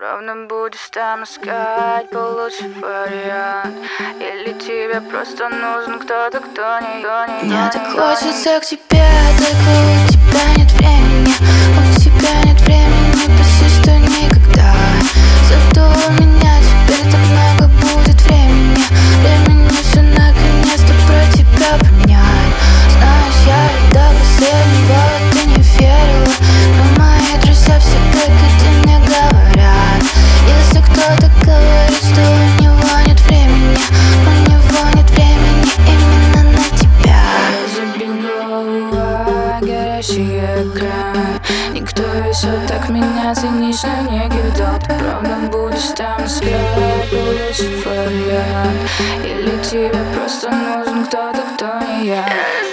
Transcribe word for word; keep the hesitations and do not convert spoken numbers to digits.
Ровно будешь там искать получше вариант. Или тебе просто нужен кто-то, кто не, кто не, Мне кто так не, хочется к тебе, только у тебя нет времени. У тебя нет времени, почти что никогда. Зато у меня теперь так много будет времени. Времени все наконец-то про тебя понять. Знаешь, я до последнего ты не верила, но мои друзья все как это мне говорят. Если кто-то говорит, что у него нет времени, у него нет времени именно на тебя. Забил голову, горящий экран. Никто еще так меня цинично не кидал. Ты правда будешь там искать получше вариант. Или тебе просто нужен кто-то, кто не я.